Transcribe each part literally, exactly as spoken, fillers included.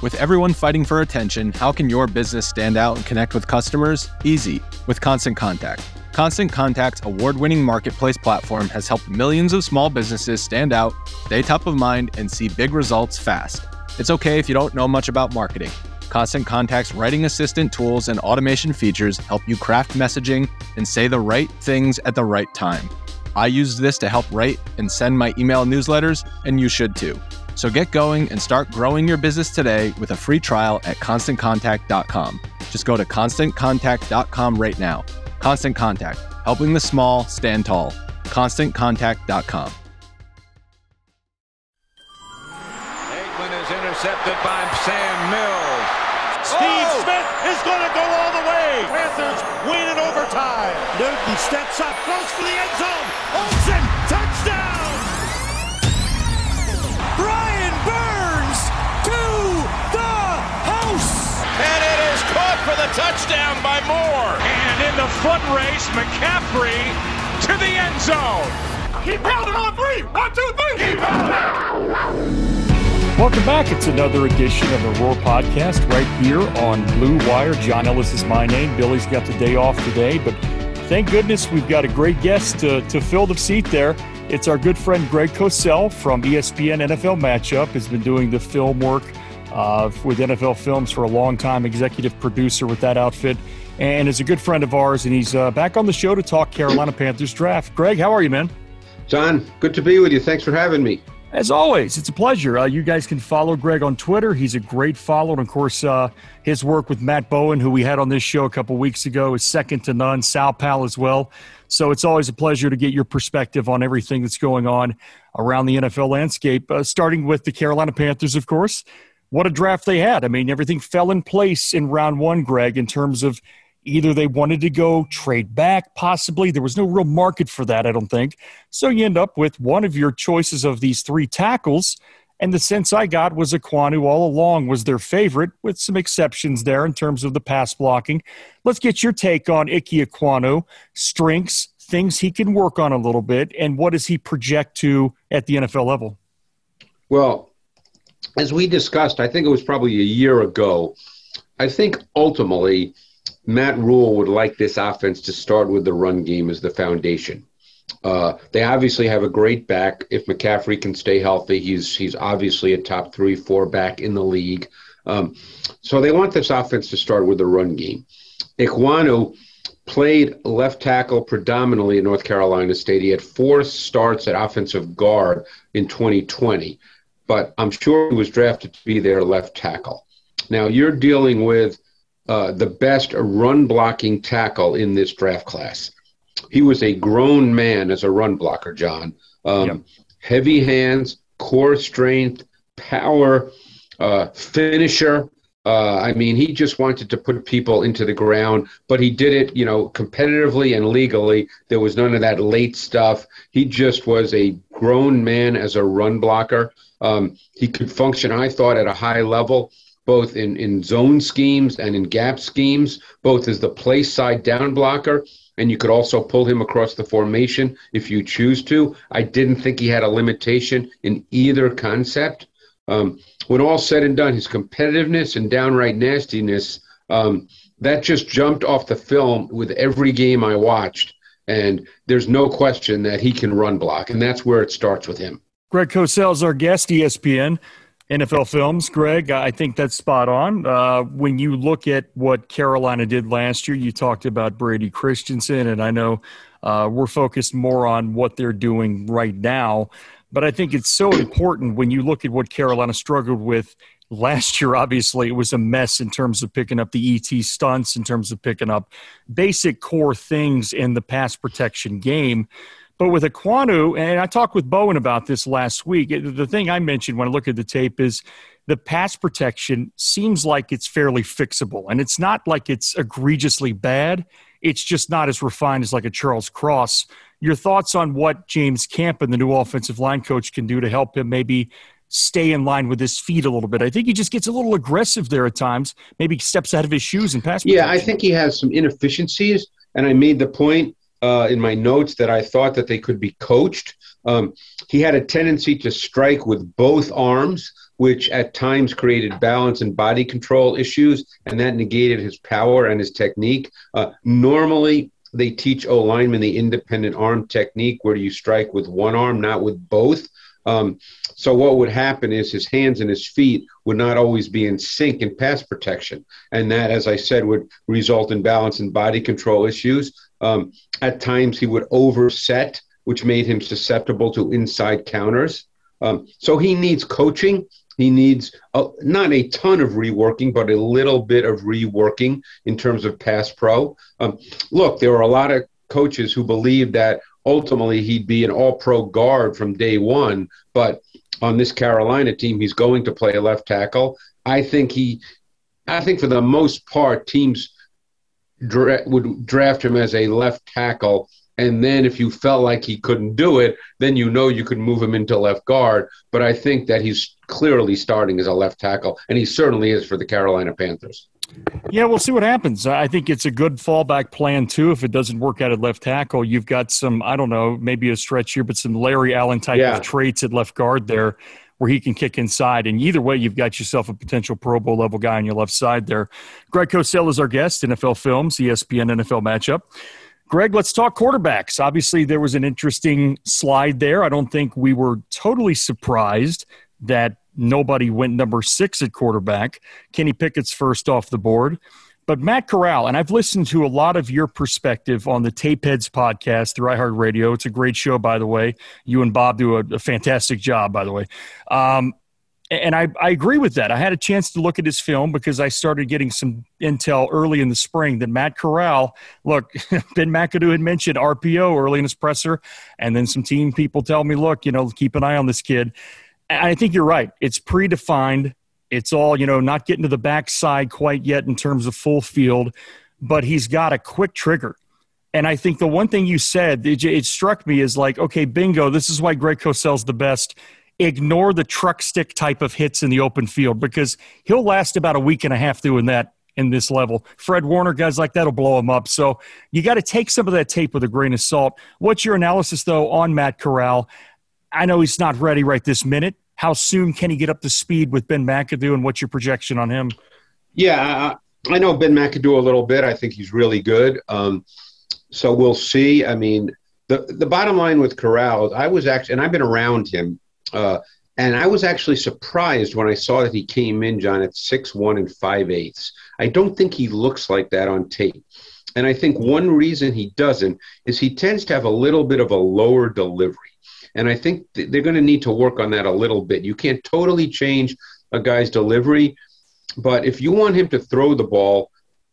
With everyone fighting for attention, how can your business stand out and connect with customers? Easy, with Constant Contact. Constant Contact's award-winning marketplace platform has helped millions of small businesses stand out, stay top of mind, and see big results fast. It's okay if you don't know much about marketing. Constant Contact's writing assistant tools and automation features help you craft messaging and say the right things at the right time. I use this to help write and send my email newsletters, and you should too. So get going and start growing your business today with a free trial at constant contact dot com. Just go to constant contact dot com right now. Constant Contact, helping the small stand tall. constant contact dot com. Aikman is intercepted by Sam Mills. Steve oh! Smith is going to go all the way. Panthers win in overtime. Newton steps up, goes for the end zone. Olsen, touchdown! Brian Burns to the house! And it is caught for the touchdown by Moore. And in the foot race, McCaffrey to the end zone. Keep pounding on three. One, two, three. Keep pounding. Welcome back. It's another edition of the Roar Podcast right here on Blue Wire. John Ellis is my name. Billy's got the day off today, but thank goodness we've got a great guest to, to fill the seat there. It's our good friend Greg Cosell from E S P N N F L Matchup. Has been doing the film work uh, with N F L Films for a long time, executive producer with that outfit, and is a good friend of ours, and he's uh, back on the show to talk Carolina Panthers draft. Greg, how are you, man? John, good to be with you. Thanks for having me. As always, it's a pleasure. Uh, you guys can follow Greg on Twitter. He's a great follower. And, of course, uh, his work with Matt Bowen, who we had on this show a couple weeks ago, is second to none. Sal Pal as well. So it's always a pleasure to get your perspective on everything that's going on around the N F L landscape, uh, starting with the Carolina Panthers, of course. What a draft they had. I mean, everything fell in place in round one, Greg, in terms of either they wanted to go trade back, possibly. There was no real market for that, I don't think. So you end up with one of your choices of these three tackles, and the sense I got was Ekwonu all along was their favorite, with some exceptions there in terms of the pass blocking. Let's get your take on Ike Ekwonu, strengths, things he can work on a little bit, and what does he project to at the N F L level? Well, as we discussed, I think it was probably a year ago, I think ultimately – Matt Rule would like this offense to start with the run game as the foundation. Uh, they obviously have a great back. If McCaffrey can stay healthy, he's he's obviously a top three, four back in the league. Um, so they want this offense to start with the run game. Ekwonu played left tackle predominantly at North Carolina State. He had four starts at offensive guard in twenty twenty, but I'm sure he was drafted to be their left tackle. Now you're dealing with Uh, the best run-blocking tackle in this draft class. He was a grown man as a run blocker, John. Um, yep. Heavy hands, core strength, power, uh, finisher. Uh, I mean, he just wanted to put people into the ground, but he did it, you know, competitively and legally. There was none of that late stuff. He just was a grown man as a run blocker. Um, he could function, I thought, at a high level, both in, in zone schemes and in gap schemes, both as the play side down blocker, and you could also pull him across the formation if you choose to. I didn't think he had a limitation in either concept. Um, when all said and done, his competitiveness and downright nastiness, um, that just jumped off the film with every game I watched, and there's no question that he can run block, and that's where it starts with him. Greg Cosell is our guest, E S P N. N F L Films, Greg, I think that's spot on. Uh, when you look at what Carolina did last year, you talked about Brady Christensen, and I know uh, we're focused more on what they're doing right now, but I think it's so important when you look at what Carolina struggled with last year. Obviously, it was a mess in terms of picking up the E T stunts, in terms of picking up basic core things in the pass protection game. But with Ekwonu, and I talked with Bowen about this last week, the thing I mentioned when I look at the tape is the pass protection seems like it's fairly fixable. And it's not like it's egregiously bad. It's just not as refined as like a Charles Cross. Your thoughts on what James Campen, the new offensive line coach, can do to help him maybe stay in line with his feet a little bit? I think he just gets a little aggressive there at times, maybe steps out of his shoes and pass protection. Yeah, I think he has some inefficiencies, and I made the point Uh, in my notes that I thought that they could be coached. Um, he had a tendency to strike with both arms which at times created balance and body control issues, and that negated his power and his technique. Uh, normally, they teach O-linemen the independent arm technique, where you strike with one arm, not with both. Um, so what would happen is his hands and his feet would not always be in sync in pass protection. And that, as I said, would result in balance and body control issues. Um, at times he would overset, which made him susceptible to inside counters. Um, so he needs coaching. He needs a, not a ton of reworking, but a little bit of reworking in terms of pass pro. Um, look, there were a lot of coaches who believed that ultimately he'd be an all-pro guard from day one, but on this Carolina team, he's going to play a left tackle. I think he, I think for the most part, teams dra- would draft him as a left tackle. And then if you felt like he couldn't do it, then you know you could move him into left guard. But I think that he's clearly starting as a left tackle, and he certainly is for the Carolina Panthers. Yeah, we'll see what happens. I think it's a good fallback plan, too. If it doesn't work out at left tackle, you've got some, I don't know, maybe a stretch here, but some Larry Allen type yeah. of traits at left guard there where he can kick inside. And either way, you've got yourself a potential Pro Bowl level guy on your left side there. Greg Cosell is our guest, N F L Films, E S P N N F L Matchup. Greg, let's talk quarterbacks. Obviously, there was an interesting slide there. I don't think we were totally surprised that nobody went number six at quarterback. Kenny Pickett's first off the board. But Matt Corral, and I've listened to a lot of your perspective on the Tapeheads podcast through iHeartRadio. It's a great show, by the way. You and Bob do a, a fantastic job, by the way. Um, and I, I agree with that. I had a chance to look at his film because I started getting some intel early in the spring that Matt Corral, look, Ben McAdoo had mentioned R P O early in his presser, and then some team people tell me, look, you know, keep an eye on this kid. I think you're right. It's predefined. It's all, you know, not getting to the backside quite yet in terms of full field, but he's got a quick trigger. And I think the one thing you said, it, it struck me is like, okay, bingo, this is why Greg Cosell's the best. Ignore the truck stick type of hits in the open field because he'll last about a week and a half doing that in this level. Fred Warner, guys like that will blow him up. So you got to take some of that tape with a grain of salt. What's your analysis, though, on Matt Corral? I know he's not ready right this minute. How soon can he get up to speed with Ben McAdoo, and what's your projection on him? Yeah, I, I know Ben McAdoo a little bit. I think he's really good. Um, so we'll see. I mean, the, the bottom line with Corral, I was actually – and I've been around him, uh, and I was actually surprised when I saw that he came in, John, at six one and five eighths. I don't think he looks like that on tape. And I think one reason he doesn't is he tends to have a little bit of a lower delivery. And I think th- they're going to need to work on that a little bit. You can't totally change a guy's delivery, but if you want him to throw the ball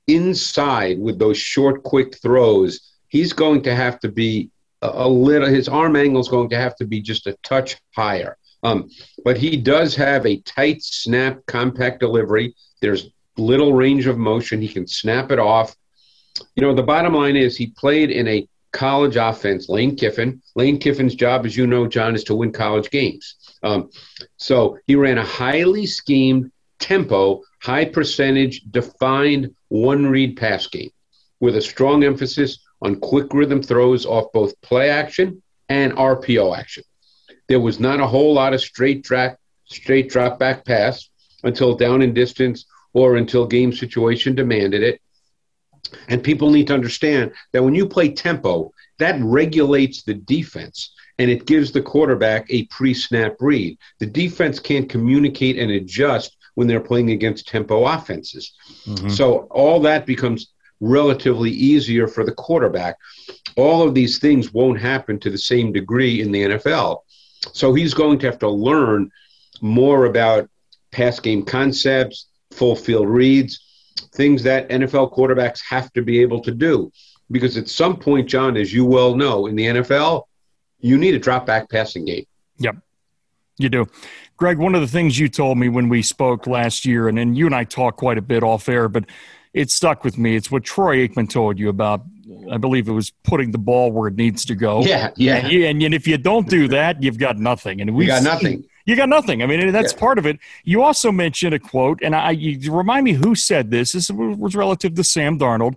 inside with those short, quick throws, he's going to have to be a, a little – his arm angle is going to have to be just a touch higher. Um, but he does have a tight, snap, compact delivery. There's little range of motion. He can snap it off. You know, the bottom line is he played in a college offense, Lane Kiffin. Lane Kiffin's job, as you know, John, is to win college games. Um, so he ran a highly schemed, tempo, high percentage, defined one-read pass game with a strong emphasis on quick rhythm throws off both play action and R P O action. There was not a whole lot of straight drop, straight drop back pass until down and distance or until game situation demanded it. And people need to understand that when you play tempo, that regulates the defense and it gives the quarterback a pre-snap read. The defense can't communicate and adjust when they're playing against tempo offenses. Mm-hmm. So all that becomes relatively easier for the quarterback. All of these things won't happen to the same degree in the N F L. So he's going to have to learn more about pass game concepts, full field reads, things that N F L quarterbacks have to be able to do. Because at some point, John, as you well know, in the N F L, you need a drop-back passing game. Yep, you do. Greg, one of the things you told me when we spoke last year, and then you and I talked quite a bit off air, but it stuck with me. It's what Troy Aikman told you about, I believe it was putting the ball where it needs to go. Yeah, yeah. And, you, and, and if you don't do that, you've got nothing. And we got nothing. You got nothing. I mean, that's yeah. part of it. You also mentioned a quote, and I you remind me who said this. This was relative to Sam Darnold.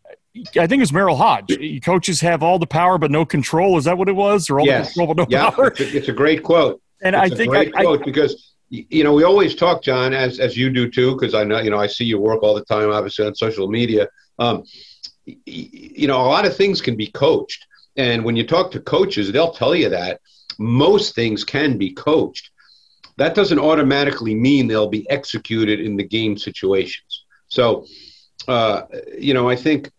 I think it was Merrill Hodge. Coaches have all the power but no control. Is that what it was? Or all yes. the control but no yeah. power? It's a, it's a great quote. And it's I a think great I, quote I, because you know, we always talk, John, as as you do too, because I know, you know, I see your work all the time, obviously on social media. Um, you know, a lot of things can be coached. And when you talk to coaches, they'll tell you that most things can be coached. That doesn't automatically mean they'll be executed in the game situations. So, uh, you know, I think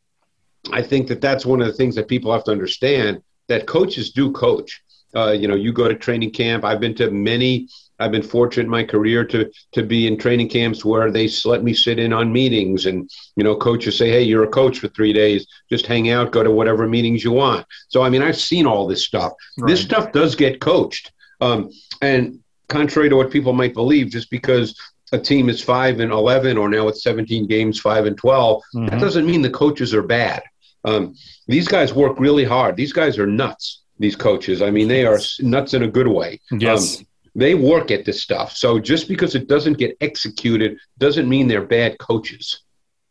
I think that that's one of the things that people have to understand, that coaches do coach. Uh, you know, you go to training camp. I've been to many. I've been fortunate in my career to to be in training camps where they let me sit in on meetings, and, you know, coaches say, hey, you're a coach for three days. Just hang out, go to whatever meetings you want. So, I mean, I've seen all this stuff. Right. This stuff does get coached. Um, and contrary to what people might believe, just because a team is five and eleven, or now it's seventeen games, five and twelve, mm-hmm. that doesn't mean the coaches are bad. Um, these guys work really hard. These guys are nuts, these coaches. I mean, they are nuts in a good way. Yes. Um, they work at this stuff. So just because it doesn't get executed doesn't mean they're bad coaches.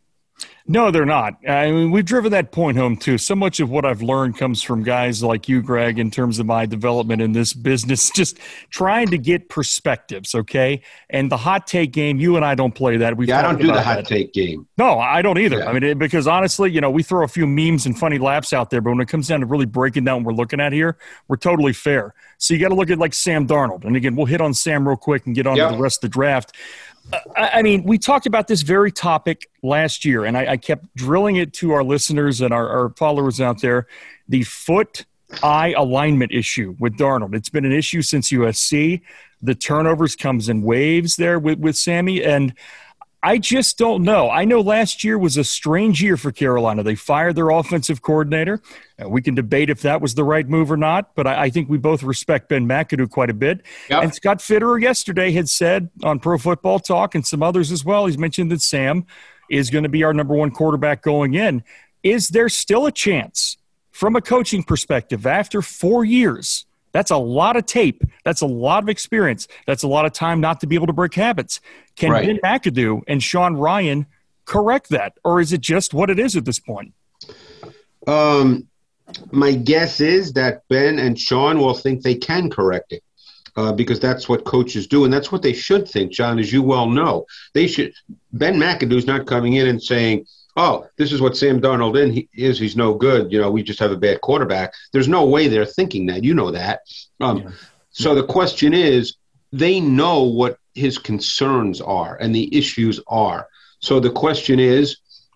No, they're not. I mean, we've driven that point home, too. So much of what I've learned comes from guys like you, Greg, in terms of my development in this business, just trying to get perspectives, okay? And the hot take game, you and I don't play that. We've yeah, I don't do the hot that. take game. No, I don't either. Yeah. I mean, it, because honestly, you know, we throw a few memes and funny laughs out there, but when it comes down to really breaking down what we're looking at here, we're totally fair. So you got to look at like Sam Darnold. And again, we'll hit on Sam real quick and get on yep. to the rest of the draft. I mean, we talked about this very topic last year, and I, I kept drilling it to our listeners and our, our followers out there, the foot-eye alignment issue with Darnold. It's been an issue since U S C. The turnovers comes in waves there with, with Sammy, and I just don't know. I know last year was a strange year for Carolina. They fired their offensive coordinator. Uh, we can debate if that was the right move or not, but I, I think we both respect Ben McAdoo quite a bit. Yep. And Scott Fitterer yesterday had said on Pro Football Talk, and some others as well, he's mentioned that Sam is going to be our number one quarterback going in. Is there still a chance from a coaching perspective after four years? That's a lot of tape. That's a lot of experience. That's a lot of time not to be able to break habits. Can right. Ben McAdoo and Sean Ryan correct that, or is it just what it is at this point? Um, my guess is that Ben and Sean will think they can correct it uh, because that's what coaches do, and that's what they should think, John, as you well know. They should. Ben McAdoo's not coming in and saying, oh, this is what Sam Darnold in he is. He's no good. You know, we just have a bad quarterback. There's no way they're thinking that. You know that. Um, yeah. So the question is, they know what his concerns are and the issues are. So the question is,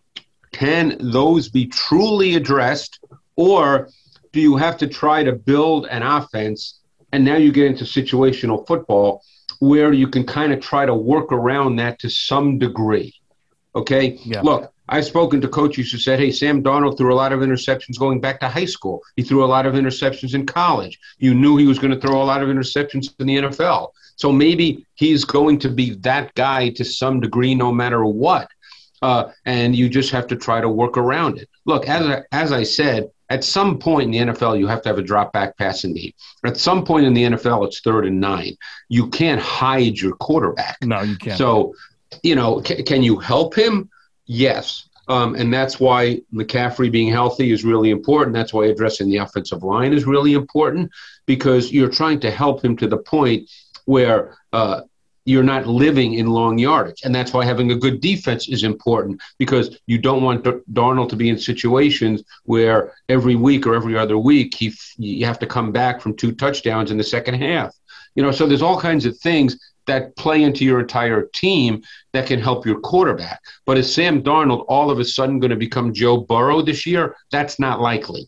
can those be truly addressed, or do you have to try to build an offense? And now you get into situational football where you can kind of try to work around that to some degree. Okay? Yeah. Look. I've spoken to coaches who said, hey, Sam Darnold threw a lot of interceptions going back to high school. He threw a lot of interceptions in college. You knew he was going to throw a lot of interceptions in the N F L. So maybe he's going to be that guy to some degree no matter what. Uh, and you just have to try to work around it. Look, as I, as I said, at some point in the N F L, you have to have a drop-back passing game. At some point in the N F L, it's third and nine. You can't hide your quarterback. No, you can't. So, you know, c- can you help him? Yes, um, and that's why McCaffrey being healthy is really important. That's why addressing the offensive line is really important, because you're trying to help him to the point where uh, you're not living in long yardage. And that's why having a good defense is important, because you don't want D- Darnold to be in situations where every week or every other week he f- you have to come back from two touchdowns in the second half. You know, so there's all kinds of things that play into your entire team that can help your quarterback. But is Sam Darnold all of a sudden going to become Joe Burrow this year? That's not likely.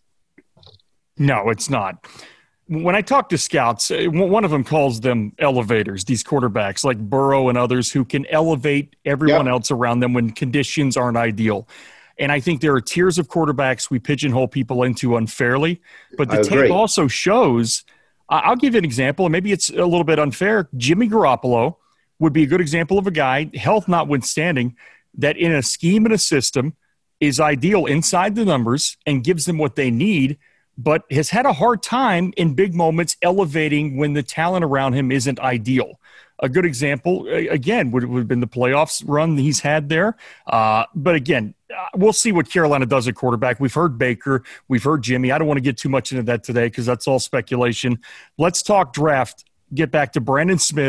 No, it's not. When I talk to scouts, one of them calls them elevators, these quarterbacks like Burrow and others who can elevate everyone yep. else around them when conditions aren't ideal. And I think there are tiers of quarterbacks we pigeonhole people into unfairly. But the tape also shows – I'll give you an example, and maybe it's a little bit unfair. Jimmy Garoppolo would be a good example of a guy, health notwithstanding, that in a scheme and a system is ideal inside the numbers and gives them what they need, but has had a hard time in big moments elevating when the talent around him isn't ideal. A good example, again, would, would have been the playoffs run he's had there. Uh, but again, we'll see what Carolina does at quarterback. We've heard Baker. We've heard Jimmy. I don't want to get too much into that today because that's all speculation. Let's talk draft. Get back to Brandon Smith,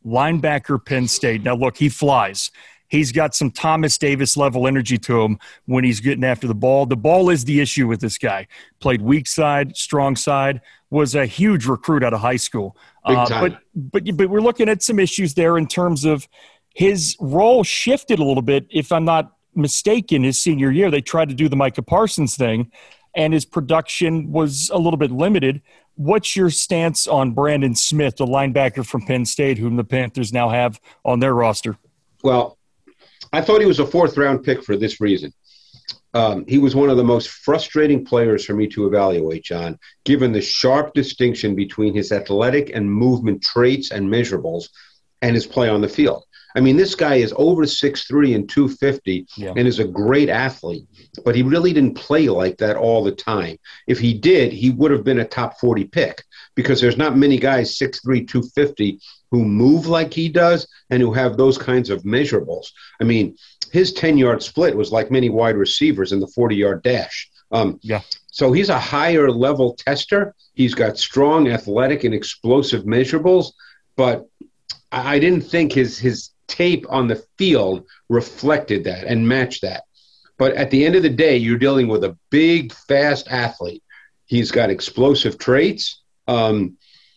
linebacker, Penn State. Now, look, he flies. He's got some Thomas Davis-level energy to him when he's getting after the ball. The ball is the issue with this guy. Played weak side, strong side, was a huge recruit out of high school. Big Uh, time. but, but, but we're looking at some issues there in terms of his role shifted a little bit, if I'm not mistaken, his senior year. They tried to do the Micah Parsons thing, and his production was a little bit limited. What's your stance on Brandon Smith, the linebacker from Penn State, whom the Panthers now have on their roster? Well, I thought he was a fourth-round pick for this reason. Um, he was one of the most frustrating players for me to evaluate, John, given the sharp distinction between his athletic and movement traits and measurables and his play on the field. I mean, this guy is over six three and two fifty Yeah. and is a great athlete, but he really didn't play like that all the time. If he did, he would have been a top forty pick because there's not many guys six three, two fifty who move like he does and who have those kinds of measurables. I mean, his ten-yard split was like many wide receivers in the forty-yard dash. Um, Yeah. So he's a higher-level tester. He's got strong athletic and explosive measurables, but I I didn't think his his tape on the field reflected that and matched that. But at the end of the day, you're dealing with a big, fast athlete. He's got explosive traits. Um,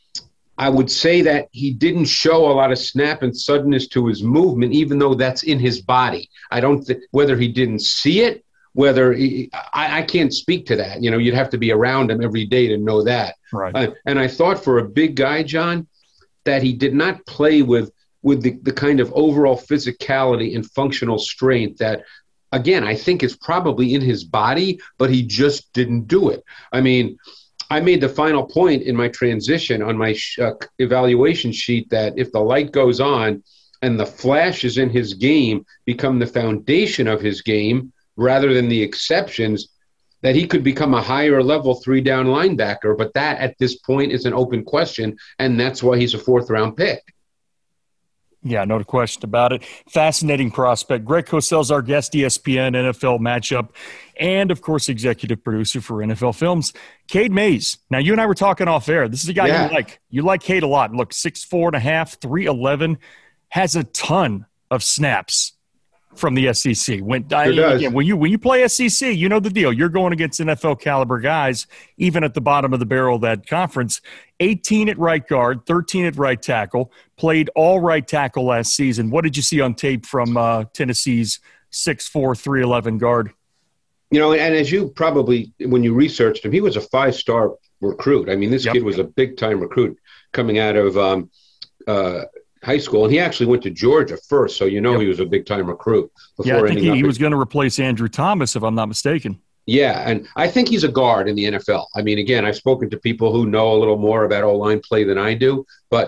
I would say that he didn't show a lot of snap and suddenness to his movement, even though that's in his body. I don't th- whether he didn't see it, whether he, I, I can't speak to that. You know, you'd have to be around him every day to know that. Right. Uh, and I thought for a big guy, John, that he did not play with with the, the kind of overall physicality and functional strength that, again, I think is probably in his body, but he just didn't do it. I mean, I made the final point in my transition on my sh- uh, evaluation sheet that if the light goes on and the flashes in his game become the foundation of his game rather than the exceptions, that he could become a higher level three down linebacker. But that at this point is an open question, and that's why he's a fourth round pick. Yeah, no question about it. Fascinating prospect. Greg Cosell's our guest, E S P N, N F L Matchup, and, of course, executive producer for N F L Films. Cade Mays. Now, you and I were talking off air. This is a guy Yeah. you like. You like Cade a lot. Look, six four and a half, three eleven, has a ton of snaps from the S E C. When, I, does. again, when you when you play S E C, you know the deal. You're going against N F L caliber guys, even at the bottom of the barrel of that conference. eighteen at right guard, thirteen at right tackle, played all right tackle last season. What did you see on tape from uh, Tennessee's six four, three eleven guard? You know, and as you probably, when you researched him, he was a five-star recruit. I mean, this Yep. kid was a big-time recruit coming out of um, uh, high school. And he actually went to Georgia first, so you know Yep. he was a big-time recruit. Before Yeah, I think ending he, up he at- was going to replace Andrew Thomas, if I'm not mistaken. Yeah, and I think he's a guard in the N F L. I mean, again, I've spoken to people who know a little more about O-line play than I do, but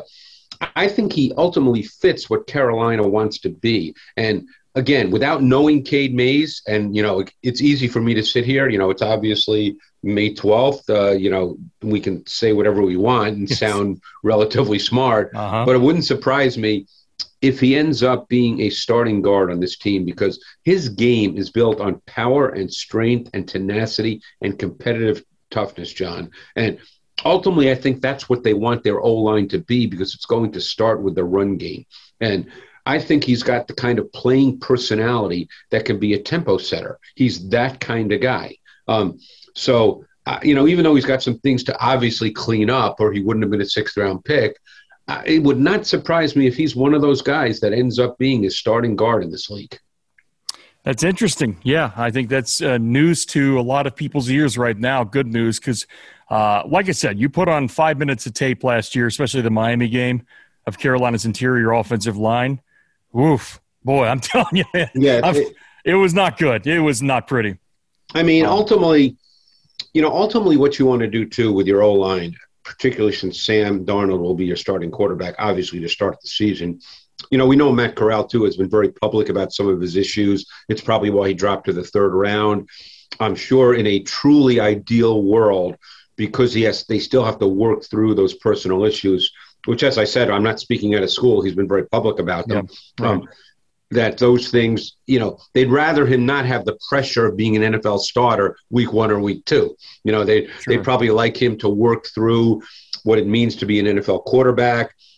I think he ultimately fits what Carolina wants to be. And again, without knowing Cade Mays, and, you know, it's easy for me to sit here. You know, it's obviously May twelfth. Uh, you know, we can say whatever we want and Yes. sound relatively smart, Uh-huh. but it wouldn't surprise me if he ends up being a starting guard on this team, because his game is built on power and strength and tenacity and competitive toughness, John. And ultimately, I think that's what they want their O-line to be, because it's going to start with the run game. And I think he's got the kind of playing personality that can be a tempo setter. He's that kind of guy. Um, so, uh, you know, even though he's got some things to obviously clean up, or he wouldn't have been a sixth round pick, uh, it would not surprise me if he's one of those guys that ends up being a starting guard in this league. That's interesting. Yeah, I think that's uh, news to a lot of people's ears right now. Good news, because, uh, like I said, you put on five minutes of tape last year, especially the Miami game, of Carolina's interior offensive line. Woof. Boy, I'm telling you, man, Yeah, I've- it- it was not good. It was not pretty. I mean, Um, ultimately, you know, ultimately what you want to do, too, with your O-line, particularly since Sam Darnold will be your starting quarterback, obviously, to start the season. You know, we know Matt Corral, too, has been very public about some of his issues. It's probably why he dropped to the third round. I'm sure in a truly ideal world, because he has, they still have to work through those personal issues, which, as I said, I'm not speaking out of school. He's been very public about them. Yeah, right. um, that those things, you know, they'd rather him not have the pressure of being an N F L starter week one or week two. You know, they Sure. they'd probably like him to work through what it means to be an N F L quarterback,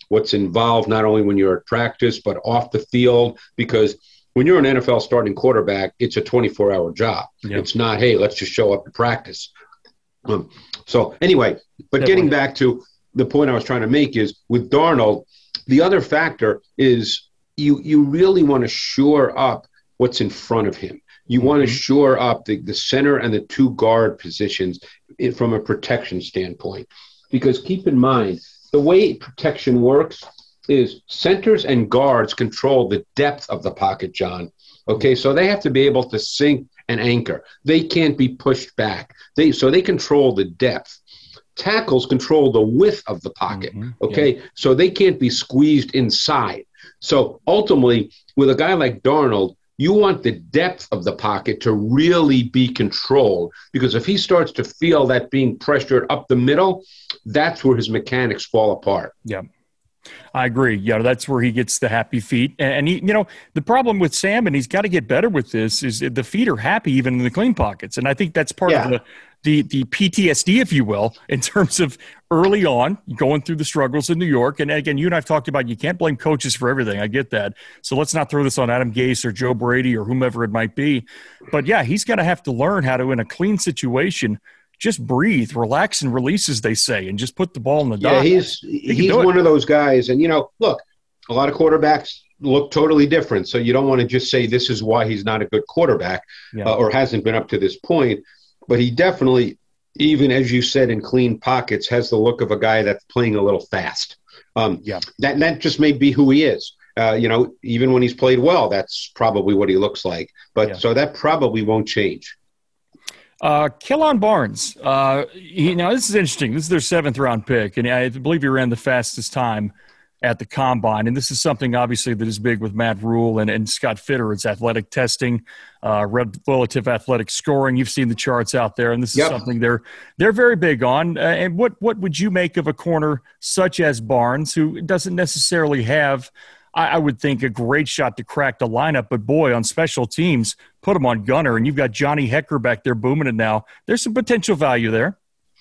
what's involved not only when you're at practice, but off the field, because when you're an N F L starting quarterback, it's a twenty-four hour job. Yep. It's not, hey, let's just show up to practice. Um, so anyway, but Definitely. Getting back to the point I was trying to make is with Darnold, the other factor is you you really want to shore up what's in front of him. You mm-hmm. want to shore up the, the center and the two guard positions in, from a protection standpoint. Because keep in mind, the way protection works is centers and guards control the depth of the pocket, John. Okay, so they have to be able to sink and anchor. They can't be pushed back. They So they control the depth. Tackles control the width of the pocket, mm-hmm. okay? Yeah. So they can't be squeezed inside. So ultimately, with a guy like Darnold, you want the depth of the pocket to really be controlled, because if he starts to feel that being pressured up the middle, that's where his mechanics fall apart. Yeah. I agree. Yeah, that's where he gets the happy feet. And, he, you know, the problem with Sam, and he's got to get better with this, is the feet are happy even in the clean pockets. And I think that's part yeah. of the, the the P T S D, if you will, in terms of early on going through the struggles in New York. And again, you and I have talked about you can't blame coaches for everything. I get that. So let's not throw this on Adam Gase or Joe Brady or whomever it might be. But, yeah, he's going to have to learn how to, in a clean situation, just breathe, relax, and release, as they say, and just put the ball in the dot. Yeah, he's he he's one of those guys. And, you know, look, a lot of quarterbacks look totally different. So you don't want to just say this is why he's not a good quarterback yeah. uh, or hasn't been up to this point. But he definitely, even as you said, in clean pockets, has the look of a guy that's playing a little fast. Um, yeah, that, that just may be who he is. Uh, you know, even when he's played well, that's probably what he looks like. But yeah. so that probably won't change. Uh, Kellen Barnes, uh, you know, this is interesting. This is their seventh round pick, and I believe he ran the fastest time at the combine. And this is something obviously that is big with Matt Rule and, and Scott Fitter. It's athletic testing, uh, relative athletic scoring. You've seen the charts out there, and this is yep. something they're they're very big on. Uh, and what what would you make of a corner such as Barnes, who doesn't necessarily have, I, I would think, a great shot to crack the lineup, but boy, on special teams, put him on gunner, and you've got Johnny Hecker back there booming it now. There's some potential value there.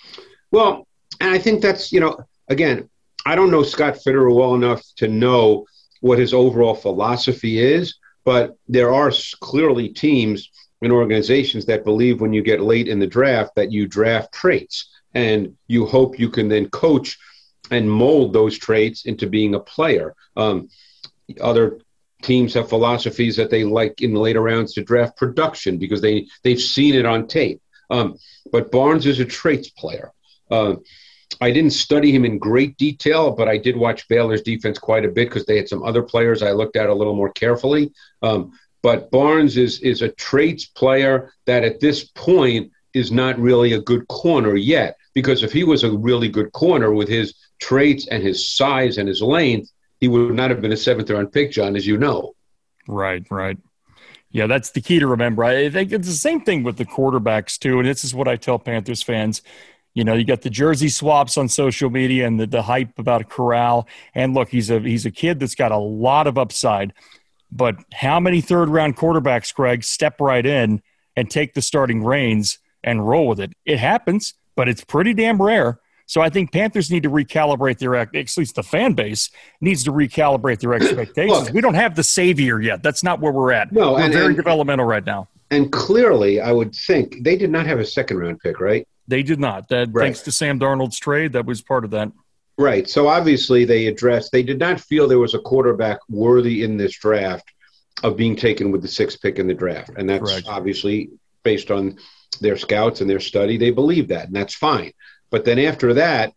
Well, and I think that's, you know, again, I don't know Scott Fitterer well enough to know what his overall philosophy is, but there are clearly teams and organizations that believe when you get late in the draft that you draft traits, and you hope you can then coach and mold those traits into being a player. Um, other teams have philosophies that they like in the later rounds to draft production because they, they've seen it on tape. Um, but Barnes is a traits player. Uh, I didn't study him in great detail, but I did watch Baylor's defense quite a bit because they had some other players I looked at a little more carefully. Um, but Barnes is is a traits player that at this point is not really a good corner yet, because if he was a really good corner with his traits and his size and his length, he would not have been a seventh round pick, John, as you know. Right, right. Yeah, that's the key to remember. I think it's the same thing with the quarterbacks too, and this is what I tell Panthers fans. You know, you got the jersey swaps on social media and the, the hype about Corral. And look, he's a he's a kid that's got a lot of upside. But how many third-round quarterbacks, Greg, step right in and take the starting reins and roll with it? It happens, but it's pretty damn rare. So I think Panthers need to recalibrate their – at least the fan base needs to recalibrate their expectations. Look, we don't have the savior yet. That's not where we're at. No, we're and, very and, developmental right now. And clearly, I would think they did not have a second-round pick, right? They did not. That, right. Thanks to Sam Darnold's trade, that was part of that. Right. So obviously they addressed – they did not feel there was a quarterback worthy in this draft of being taken with the sixth pick in the draft. And that's Correct. Obviously based on their scouts and their study. They believe that, and that's fine. But then after that,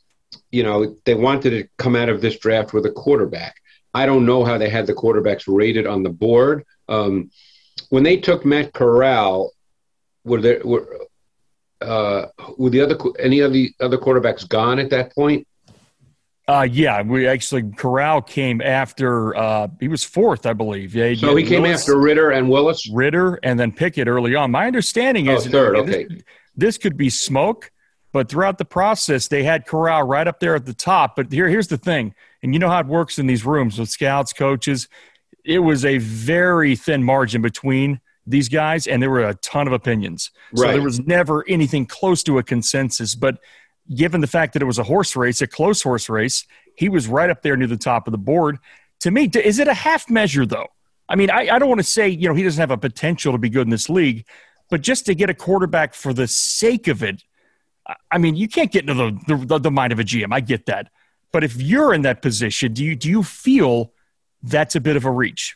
you know, they wanted to come out of this draft with a quarterback. I don't know how they had the quarterbacks rated on the board. Um, when they took Matt Corral, were there were uh, were the other any of the other quarterbacks gone at that point? Uh, yeah, we actually Corral came after. Uh, he was fourth, I believe. Yeah, so he came Willis, after Ritter and Willis, Ritter, and then Pickett early on. My understanding oh, is third. This, okay, this could be smoke. But throughout the process, they had Corral right up there at the top. But here, here's the thing, and you know how it works in these rooms with scouts, coaches. It was a very thin margin between these guys, and there were a ton of opinions. Right. So there was never anything close to a consensus. But given the fact that it was a horse race, a close horse race, he was right up there near the top of the board. To me, is it a half measure, though? I mean, I, I don't want to say, you know, he doesn't have a potential to be good in this league, but just to get a quarterback for the sake of it, I mean, you can't get into the, the, the mind of a G M. I get that. But if you're in that position, do you do you feel that's a bit of a reach?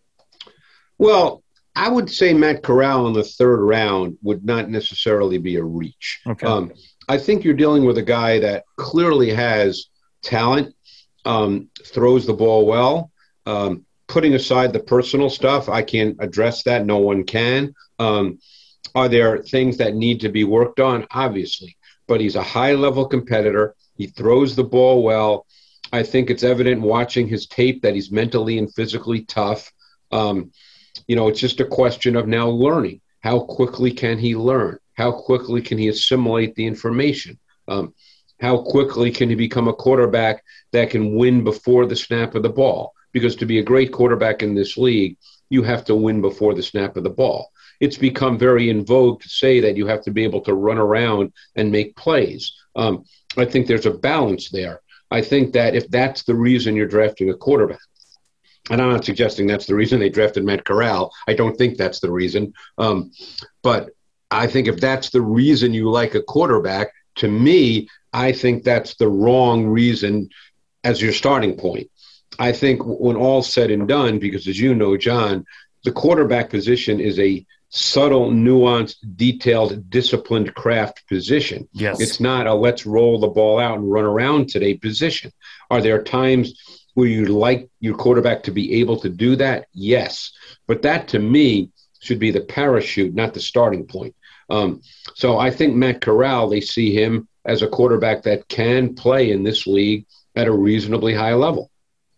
Well, I would say Matt Corral in the third round would not necessarily be a reach. Okay. Um, I think you're dealing with a guy that clearly has talent, um, throws the ball well. Um, putting aside the personal stuff, I can't address that. No one can. Um, are there things that need to be worked on? Obviously. But he's a high-level competitor. He throws the ball well. I think it's evident watching his tape that he's mentally and physically tough. Um, you know, it's just a question of now learning. How quickly can he learn? How quickly can he assimilate the information? Um, how quickly can he become a quarterback that can win before the snap of the ball? Because to be a great quarterback in this league, you have to win before the snap of the ball. It's become very in vogue to say that you have to be able to run around and make plays. Um, I think there's a balance there. I think that if that's the reason you're drafting a quarterback, and I'm not suggesting that's the reason they drafted Matt Corral. I don't think that's the reason. Um, but I think if that's the reason you like a quarterback, to me, I think that's the wrong reason as your starting point. I think when all's said and done, because as you know, John, the quarterback position is a subtle, nuanced, detailed, disciplined craft position. Yes. It's not a let's roll the ball out and run around today position. Are there times where you'd like your quarterback to be able to do that? Yes. But that, to me, should be the parachute, not the starting point. Um, so I think Matt Corral, they see him as a quarterback that can play in this league at a reasonably high level.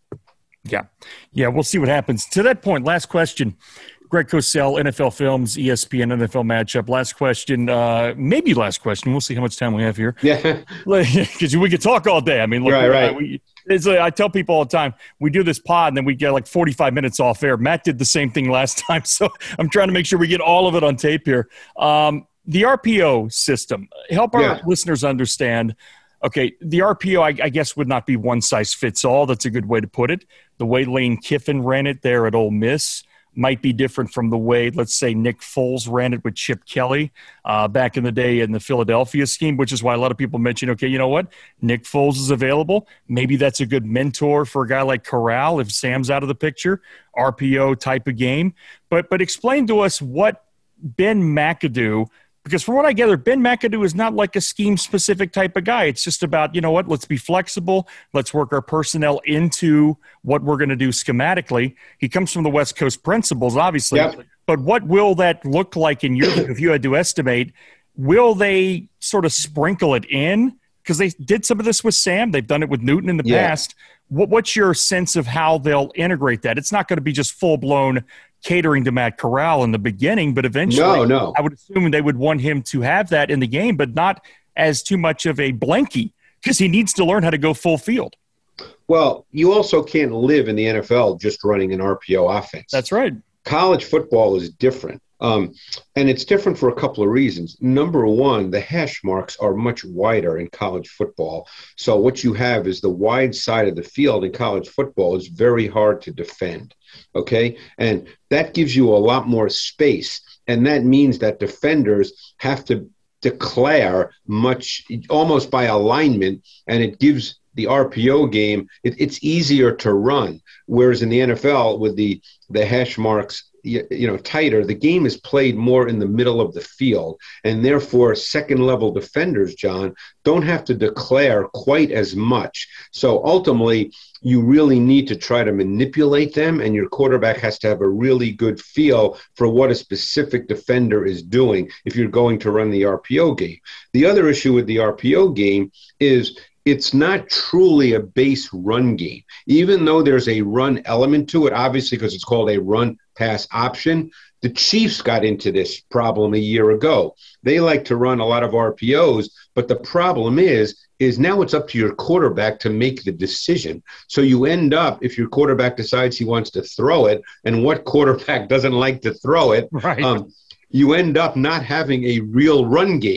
Yeah. Yeah, we'll see what happens. To that point, last question. Greg Cosell, N F L Films, E S P N, N F L Matchup. Last question, uh, maybe last question. We'll see how much time we have here. Yeah. Because we could talk all day. I mean, look, right, right. We, it's like, I tell people all the time, we do this pod and then we get like forty-five minutes off air. Matt did the same thing last time, so I'm trying to make sure we get all of it on tape here. Um, the R P O system, help our yeah. listeners understand. Okay, the R P O, I, I guess, would not be one size fits all. That's a good way to put it. The way Lane Kiffin ran it there at Ole Miss might be different from the way, let's say, Nick Foles ran it with Chip Kelly uh, back in the day in the Philadelphia scheme, which is why a lot of people mention, okay, you know what? Nick Foles is available. Maybe that's a good mentor for a guy like Corral if Sam's out of the picture, R P O type of game. But but explain to us what Ben McAdoo, because from what I gather, Ben McAdoo is not like a scheme-specific type of guy. It's just about, you know what, let's be flexible. Let's work our personnel into what we're going to do schematically. He comes from the West Coast principles, obviously. Yep. But what will that look like in your view, if you had to estimate? Will they sort of sprinkle it in? Because they did some of this with Sam. They've done it with Newton in the yeah. past. What, what's your sense of how they'll integrate that? It's not going to be just full-blown catering to Matt Corral in the beginning, but eventually no, no. I would assume they would want him to have that in the game, but not as too much of a blankie because he needs to learn how to go full field. Well, you also can't live in the N F L just running an R P O offense. That's right. College football is different. Um, and it's different for a couple of reasons. Number one, the hash marks are much wider in college football. So what you have is the wide side of the field in college football is very hard to defend. Okay. And that gives you a lot more space. And that means that defenders have to declare much, almost by alignment, and it gives the R P O game, it, it's easier to run. Whereas in the N F L with the, the hash marks, you, you know, tighter, the game is played more in the middle of the field. And therefore, second level defenders, John, don't have to declare quite as much. So ultimately, you really need to try to manipulate them, and your quarterback has to have a really good feel for what a specific defender is doing if you're going to run the R P O game. The other issue with the R P O game is it's not truly a base run game. Even though there's a run element to it, obviously because it's called a run pass option, the Chiefs got into this problem a year ago. They like to run a lot of R P Os, but the problem is, is now it's up to your quarterback to make the decision. So you end up, if your quarterback decides he wants to throw it, and what quarterback doesn't like to throw it, right. um, you end up not having a real run game.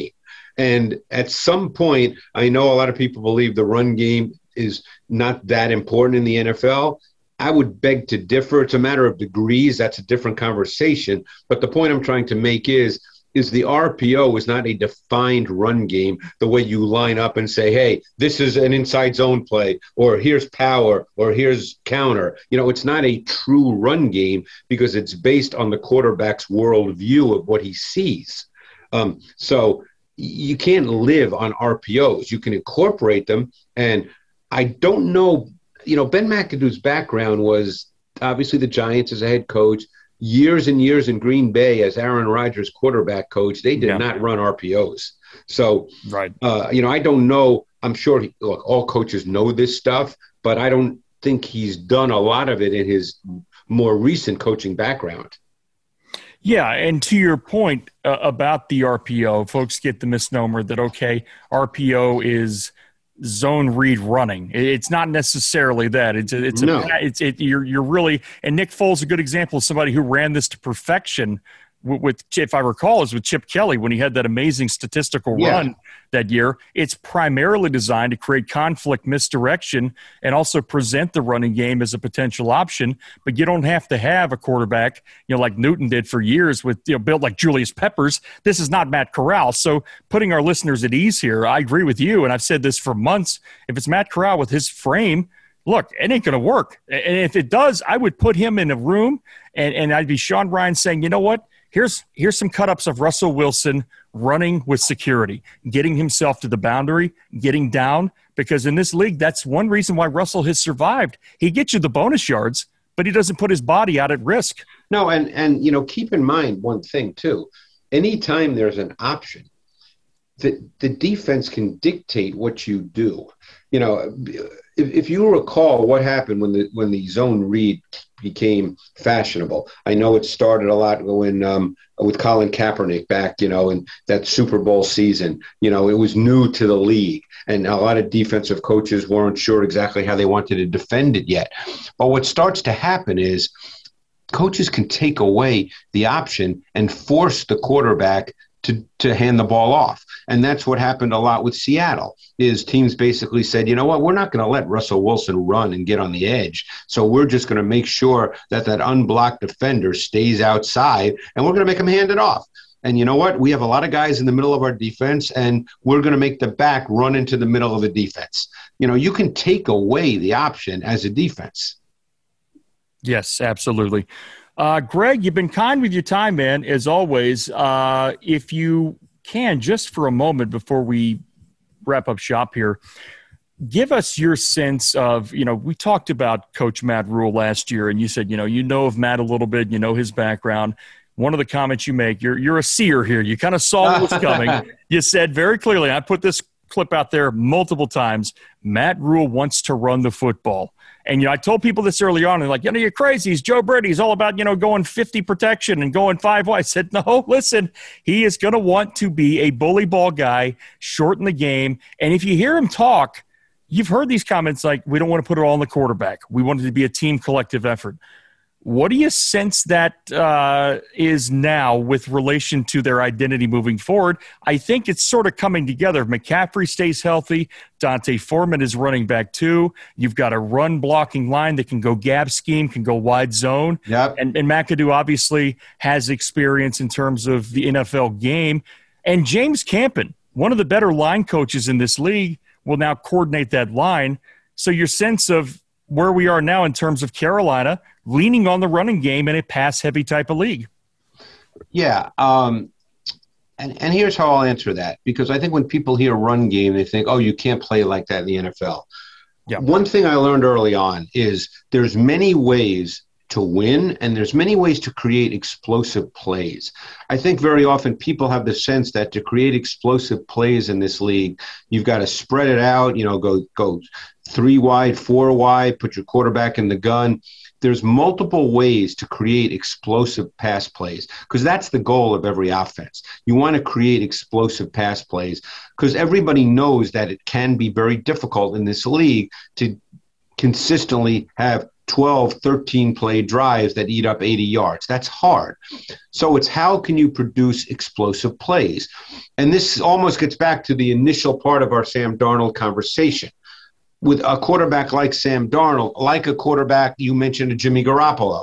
And at some point, I know a lot of people believe the run game is not that important in the N F L. I would beg to differ. It's a matter of degrees. That's a different conversation. But the point I'm trying to make is, is the R P O is not a defined run game the way you line up and say, hey, this is an inside zone play, or here's power, or here's counter. You know, it's not a true run game because it's based on the quarterback's worldview of what he sees. Um, so you can't live on R P Os. You can incorporate them. And I don't know, you know, Ben McAdoo's background was obviously the Giants as a head coach, years and years in Green Bay as Aaron Rodgers quarterback coach. They did yeah. not run R P Os. So, right. uh, you know, I don't know. I'm sure he, look, all coaches know this stuff, but I don't think he's done a lot of it in his more recent coaching background. Yeah, and to your point uh, about the R P O, folks get the misnomer that, okay, R P O is zone read running. It's not necessarily that. It's a, it's a, no. it's it. You're you're really, and Nick Foles is a good example of somebody who ran this to perfection. With, with if I recall, is with Chip Kelly when he had that amazing statistical yeah. run that year. It's primarily designed to create conflict, misdirection, and also present the running game as a potential option. But you don't have to have a quarterback, you know, like Newton did for years with, you know, built like Julius Peppers. This is not Matt Corral. So putting our listeners at ease here, I agree with you, and I've said this for months. If it's Matt Corral with his frame, look, it ain't going to work. And if it does, I would put him in a room, and, and I'd be Sean Ryan saying, you know what? Here's here's some cut-ups of Russell Wilson running with security, getting himself to the boundary, getting down, because in this league, that's one reason why Russell has survived. He gets you the bonus yards, but he doesn't put his body out at risk. No, and, and you know, keep in mind one thing, too. Anytime there's an option, the, the defense can dictate what you do. You know, if, if you recall what happened when the when the zone read became fashionable. I know it started a lot when um, with Colin Kaepernick back, you know, in that Super Bowl season. You know, it was new to the league, and a lot of defensive coaches weren't sure exactly how they wanted to defend it yet. But what starts to happen is coaches can take away the option and force the quarterback to, to hand the ball off. And that's what happened a lot with Seattle, is teams basically said, you know what, we're not going to let Russell Wilson run and get on the edge. So we're just going to make sure that that unblocked defender stays outside, and we're going to make him hand it off. And you know what? We have a lot of guys in the middle of our defense, and we're going to make the back run into the middle of the defense. You know, you can take away the option as a defense. Yes, absolutely. Uh, Greg, you've been kind with your time, man, as always. Uh, if you can, just for a moment before we wrap up shop here, give us your sense of, you know, we talked about Coach Matt Rhule last year, and you said, you know, you know of Matt a little bit, you know his background. One of the comments you make, you're you're a seer here. You kind of saw what was coming. You said very clearly, I put this clip out there multiple times, Matt Rhule wants to run the football. And, you know, I told people this early on, and like, you know, you're crazy. He's Joe Brady. He's all about, you know, going fifty protection and going five wide. I said, no, listen, he is going to want to be a bully ball guy, shorten the game. And if you hear him talk, you've heard these comments like, we don't want to put it all on the quarterback. We want it to be a team collective effort. What do you sense that uh, is now with relation to their identity moving forward? I think it's sort of coming together. If McCaffrey stays healthy, Dante Foreman is running back too. You've got a run blocking line that can go gap scheme, can go wide zone. Yep. And, and McAdoo obviously has experience in terms of the N F L game. And James Campen, one of the better line coaches in this league, will now coordinate that line. So your sense of where we are now in terms of Carolina leaning on the running game in a pass-heavy type of league. Yeah, um, and, and here's how I'll answer that, because I think when people hear run game, they think, oh, you can't play like that in the N F L. Yeah. One thing I learned early on is there's many ways to win, and there's many ways to create explosive plays. I think very often people have the sense that to create explosive plays in this league, you've got to spread it out, you know, go go three wide, four wide, put your quarterback in the gun. There's multiple ways to create explosive pass plays, because that's the goal of every offense. You want to create explosive pass plays because everybody knows that it can be very difficult in this league to consistently have twelve, thirteen play drives that eat up eighty yards. That's hard. So it's how can you produce explosive plays? And this almost gets back to the initial part of our Sam Darnold conversation. With a quarterback like Sam Darnold, like a quarterback, you mentioned a Jimmy Garoppolo.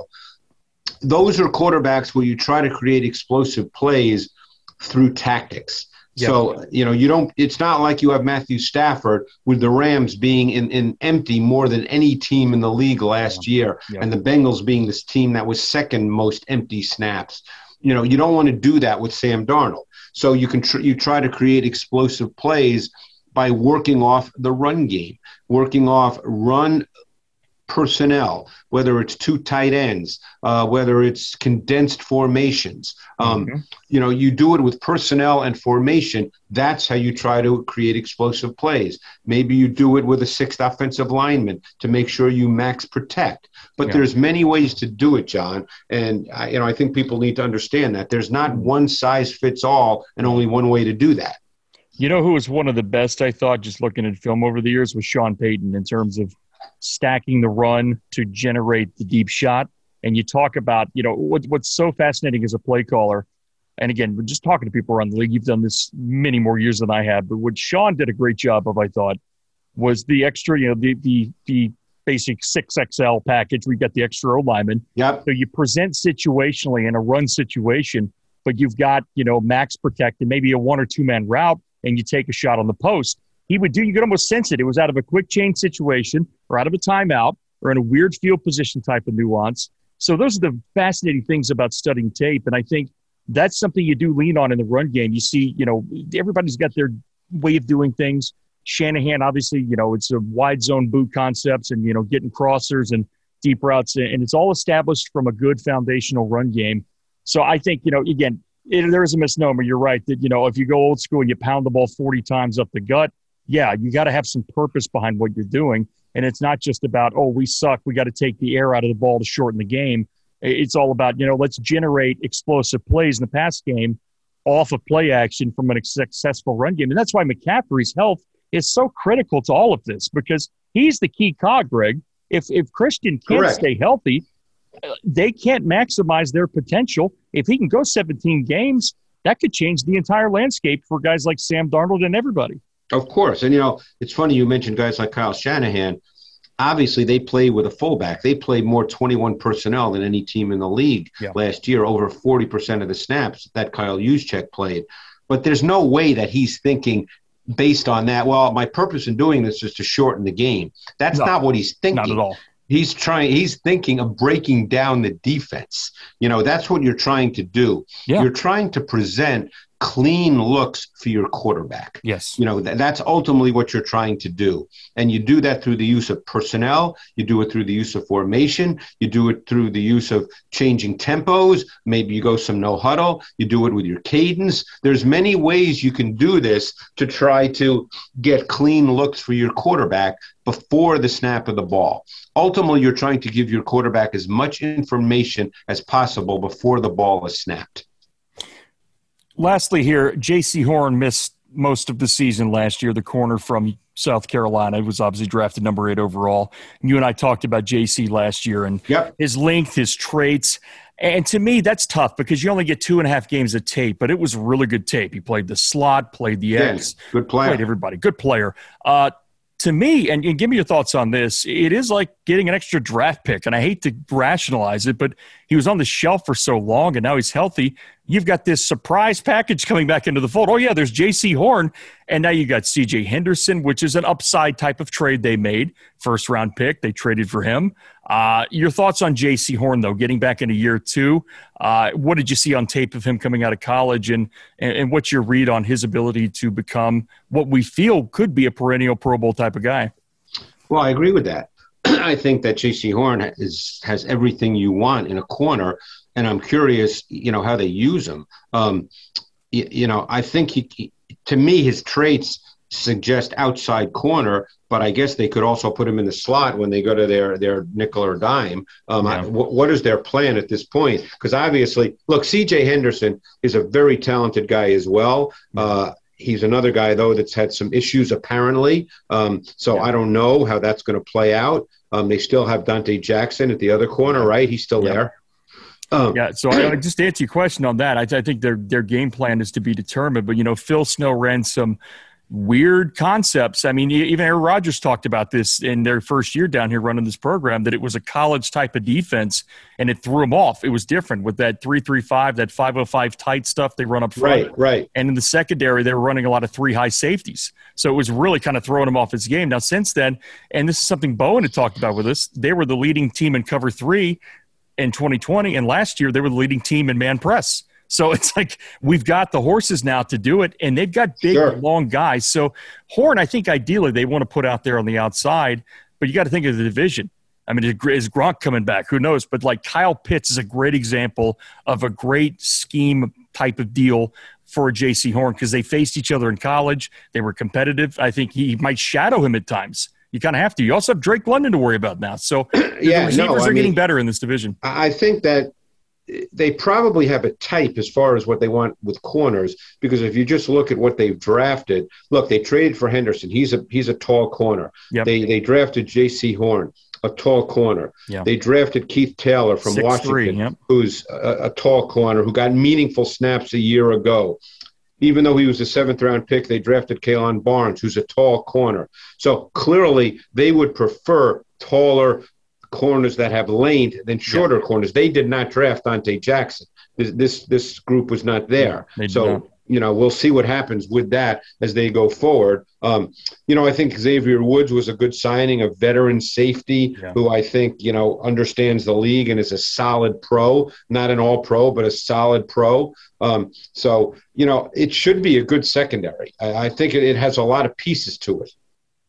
Those are quarterbacks where you try to create explosive plays through tactics. Yep. So, you know, you don't, it's not like you have Matthew Stafford with the Rams being in, in empty more than any team in the league last year, yep. and the Bengals being this team that was second most empty snaps. You know, you don't want to do that with Sam Darnold. So you can tr- you try to create explosive plays by working off the run game, working off run personnel, whether it's two tight ends, uh, whether it's condensed formations. Um, mm-hmm. You know, you do it with personnel and formation. That's how you try to create explosive plays. Maybe you do it with a sixth offensive lineman to make sure you max protect. But yeah. there's many ways to do it, John. And, I, you know, I think people need to understand that. There's not one size fits all and only one way to do that. You know who was one of the best, I thought, just looking at film over the years, was Sean Payton in terms of stacking the run to generate the deep shot. And you talk about, you know, what, what's so fascinating as a play caller, and again, we're just talking to people around the league. You've done this many more years than I have, but what Sean did a great job of, I thought, was the extra, you know, the the the basic six X L package. We got the extra O lineman. Yep. So you present situationally in a run situation, but you've got, you know, max protect and maybe a one or two man route, and you take a shot on the post. He would do, you could almost sense it. It was out of a quick change situation or out of a timeout or in a weird field position type of nuance. So those are the fascinating things about studying tape. And I think that's something you do lean on in the run game. You see, you know, everybody's got their way of doing things. Shanahan, obviously, you know, it's a wide zone boot concepts and, you know, getting crossers and deep routes. And it's all established from a good foundational run game. So I think, you know, again, it, there is a misnomer. You're right that, you know, if you go old school and you pound the ball forty times up the gut, yeah, you got to have some purpose behind what you're doing. And it's not just about, oh, we suck, we got to take the air out of the ball to shorten the game. It's all about, you know, let's generate explosive plays in the pass game off of play action from a successful run game. And that's why McCaffrey's health is so critical to all of this, because he's the key cog, Greg. If if Christian can't Correct. stay healthy, they can't maximize their potential. If he can go seventeen games, that could change the entire landscape for guys like Sam Darnold and everybody. Of course. And, you know, it's funny you mentioned guys like Kyle Shanahan. Obviously, they play with a fullback. They played more twenty-one personnel than any team in the league yeah. last year, over forty percent of the snaps that Kyle Juszczyk played. But there's no way that he's thinking based on that, well, my purpose in doing this is to shorten the game. That's no, not what he's thinking. Not at all. He's trying. He's thinking of breaking down the defense. You know, that's what you're trying to do. Yeah. You're trying to present clean looks for your quarterback. Yes. You know, th- that's ultimately what you're trying to do. And you do that through the use of personnel. You do it through the use of formation. You do it through the use of changing tempos. Maybe you go some no huddle. You do it with your cadence. There's many ways you can do this to try to get clean looks for your quarterback before the snap of the ball. Ultimately, you're trying to give your quarterback as much information as possible before the ball is snapped. Lastly here, J C Horn missed most of the season last year, the corner from South Carolina. He was obviously drafted number eight overall. You and I talked about J C last year and yep. his length, his traits. And to me, that's tough because you only get two and a half games of tape, but it was really good tape. He played the slot, played the X. Yeah, good player. Played everybody. Good player. Uh, to me, and, and give me your thoughts on this, it is like getting an extra draft pick, and I hate to rationalize it, but he was on the shelf for so long, and now he's healthy. You've got this surprise package coming back into the fold. Oh, yeah, there's J C Horn, and now you got C J Henderson, which is an upside type of trade they made. First-round pick, they traded for him. Uh, your thoughts on J C Horn, though, getting back into year two? Uh, what did you see on tape of him coming out of college, and, and, and what's your read on his ability to become what we feel could be a perennial Pro Bowl type of guy? Well, I agree with that. I think that J C Horn is, has everything you want in a corner, and I'm curious, you know, how they use him. Um, you, you know, I think he, he, to me, his traits suggest outside corner, but I guess they could also put him in the slot when they go to their, their nickel or dime. Um, yeah. I, w- what is their plan at this point? Because obviously, look, C J Henderson is a very talented guy as well. Uh, He's another guy, though, that's had some issues apparently. Um, so yeah. I don't know how that's going to play out. Um, they still have Dante Jackson at the other corner, right? He's still yeah. there. Um, yeah, so I, I just to answer your question on that, I, I think their their game plan is to be determined. But, you know, Phil Snow ran some weird concepts. I mean, even Aaron Rodgers talked about this in their first year down here running this program, that it was a college type of defense, and it threw them off. It was different with that three three five, that five oh five tight stuff they run up front. Right, right. And in the secondary, they were running a lot of three high safeties. So it was really kind of throwing him off his game. Now, since then, and this is something Bowen had talked about with us, they were the leading team in cover three in twenty twenty, and last year they were the leading team in man press. So it's like we've got the horses now to do it, and they've got big, sure. long guys. So Horn, I think ideally they want to put out there on the outside, but you got to think of the division. I mean, is Gronk coming back? Who knows? But like Kyle Pitts is a great example of a great scheme type of deal for J C Horn, because they faced each other in college. They were competitive. I think he might shadow him at times. You kind of have to. You also have Drake London to worry about now. So yeah, the receivers no, are mean, getting better in this division. I think that they probably have a type as far as what they want with corners, because if you just look at what they've drafted, look, they traded for Henderson. He's a he's a tall corner. Yep. They they drafted J C Horn, a tall corner. Yep. They drafted Keith Taylor from six Washington, three, yep. who's a, a tall corner who got meaningful snaps a year ago. Even though he was a seventh-round pick, they drafted Kalen Barnes, who's a tall corner. So clearly they would prefer taller corners that have length than shorter yeah. corners. They did not draft Dante Jackson. This this, this group was not there. Yeah, so, not. you know, we'll see what happens with that as they go forward. Um, you know, I think Xavier Woods was a good signing, a veteran safety yeah. who I think, you know, understands the league and is a solid pro, not an all-pro, but a solid pro. Um, so, you know, it should be a good secondary. I, I think it, it has a lot of pieces to it.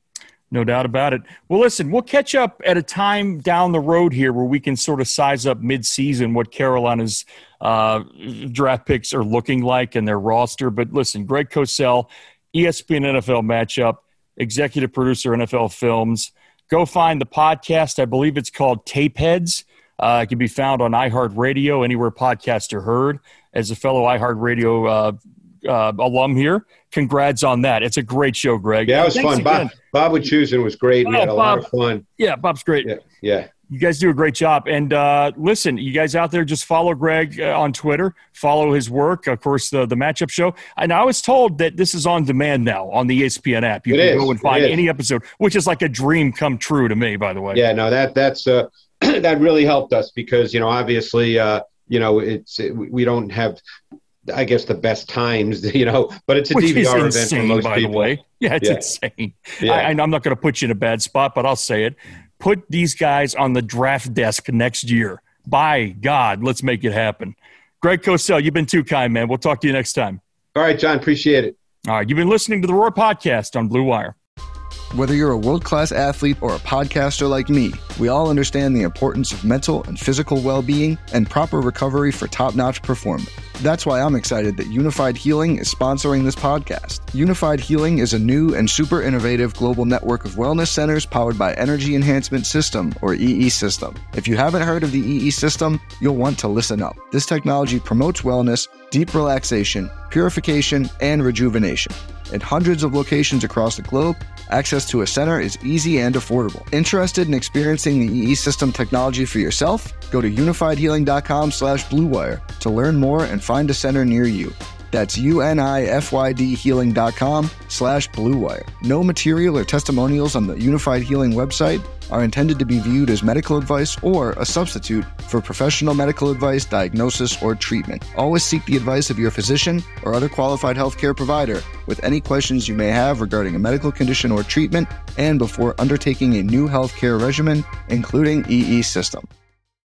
No doubt about it. Well, listen, we'll catch up at a time down the road here where we can sort of size up mid-season what Carolina's uh, draft picks are looking like and their roster. But listen, Greg Cosell, E S P N N F L Matchup, executive producer, N F L Films. Go find the podcast. I believe it's called Tape Heads. Uh, it can be found on iHeartRadio, anywhere podcasts are heard. As a fellow iHeartRadio uh, uh, alum here, congrats on that. It's a great show, Greg. Yeah, it was Thanks fun. Bob, Bob Wischusen was great. We oh, had a Bob, lot of fun. Yeah, Bob's great. Yeah, yeah. You guys do a great job. And uh, listen, you guys out there, just follow Greg uh, on Twitter. Follow his work. Of course, the, the Matchup Show. And I was told that this is on demand now on the E S P N app. You it can is. go and find any episode, which is like a dream come true to me, by the way. Yeah, no, that that's uh, that really helped us because, you know, obviously, uh, you know, it's it, we don't have – I guess the best times, you know, but it's a Which D V R is event insane, for most by people. The way. Yeah, it's yeah. insane. Yeah. I, I'm not going to put you in a bad spot, but I'll say it. Put these guys on the draft desk next year. By God, let's make it happen. Greg Cosell, you've been too kind, man. We'll talk to you next time. All right, John, appreciate it. All right, you've been listening to the Roar Podcast on Blue Wire. Whether you're a world-class athlete or a podcaster like me, we all understand the importance of mental and physical well-being and proper recovery for top-notch performance. That's why I'm excited that Unified Healing is sponsoring this podcast. Unified Healing is a new and super innovative global network of wellness centers powered by Energy Enhancement System, or E E System. If you haven't heard of the E E System, you'll want to listen up. This technology promotes wellness, deep relaxation, purification, and rejuvenation. In hundreds of locations across the globe, access to a center is easy and affordable. Interested in experiencing the E E System technology for yourself? Go to unified healing dot com slash blue wire to learn more and find a center near you. That's unified healing dot com slash blue wire. No material or testimonials on the Unified Healing website are intended to be viewed as medical advice or a substitute for professional medical advice, diagnosis, or treatment. Always seek the advice of your physician or other qualified healthcare provider with any questions you may have regarding a medical condition or treatment and before undertaking a new healthcare regimen, including E E System.